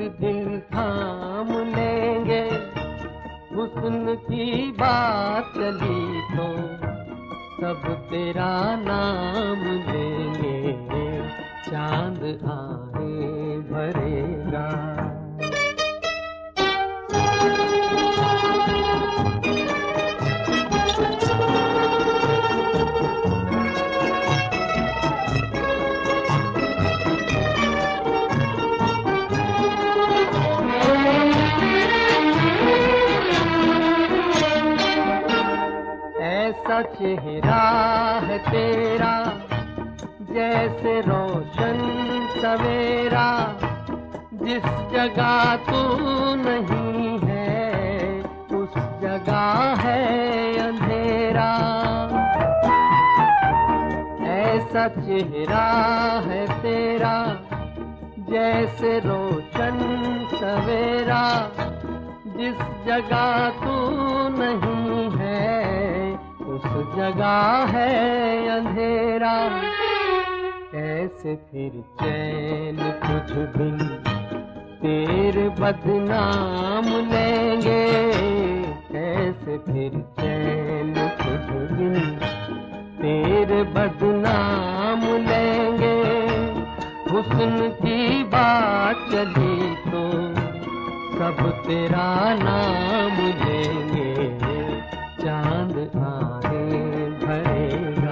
दिल थाम लेंगे, हुस्न की बात चली तो सब तेरा नाम लेंगे, चांद आहें भरेगा। ऐसा चेहरा है तेरा जैसे रोशन सवेरा, जिस जगह तू नहीं है उस जगह है अंधेरा। ऐसा चेहरा है तेरा जैसे रोशन सवेरा, जिस जगह तू नहीं है उस जगह है अंधेरा। कैसे फिर चैन कुछ बिन तेरे बदनाम लेंगे, कैसे फिर चैन कुछ बिन तेरे बदनाम लेंगे। हुस्न की बात चली तो सब तेरा नाम लेंगे, चांद आहें भरेगा।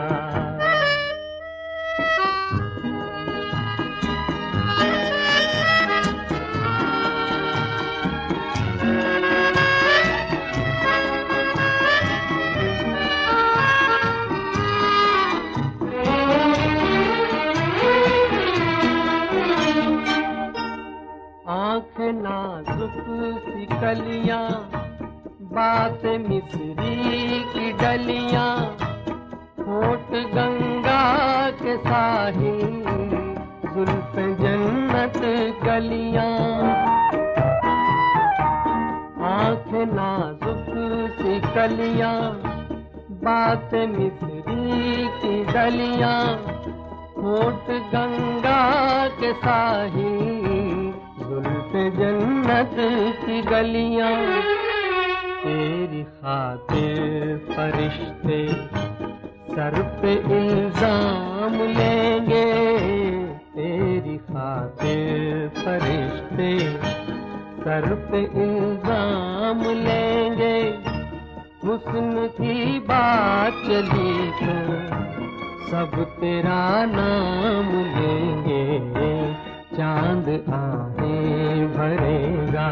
आँखें नाजुक सी कलियां, बात मिस्री की डलियां, होठ गंगा के साहिल, जुल्फ जन्नत गलियां। आँखें नाजुक सी कलियां, बात मिस्री की डलियां, होठ गंगा के साहिल, जुल्फ जन्नत की गलियां। तेरी खातिर फरिश्ते सर पे इल्जाम लेंगे, तेरी खातिर फरिश्ते सर पे इल्जाम लेंगे। हुस्न की बात चली तो सब तेरा नाम लेंगे, चांद आहें भरेगा।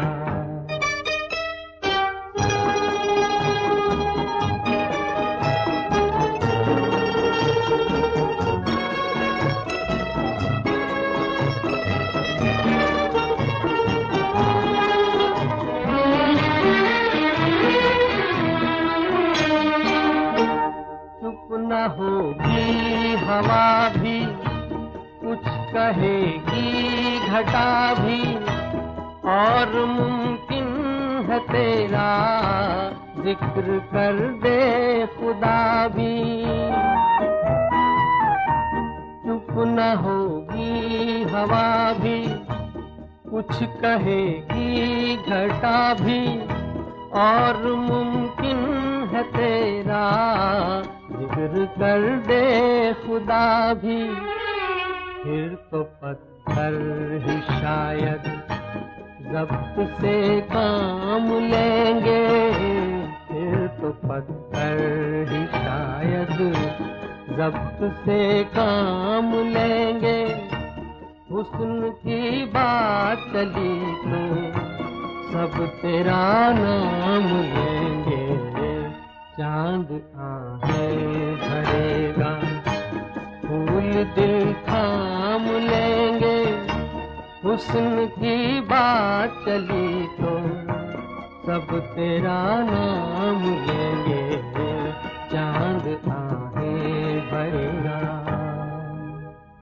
चुप न होगी हवा भी, कुछ कहेगी घटा भी, और मुमकिन है तेरा जिक्र कर दे खुदा भी। चुप न होगी हवा भी, कुछ कहेगी घटा भी, और मुमकिन है तेरा जिक्र कर दे खुदा भी। फिर तो पत्थर ही शायद ज़ब्त से काम लेंगे, फिर तो पत्थर ही शायद ज़ब्त से काम लेंगे। हुस्न की बात चली तो सब तेरा नाम लेंगे, चांद आहें भरेगा। फूल दिल थाम लेंगे, हुस्न की बात चली तो सब तेरा नाम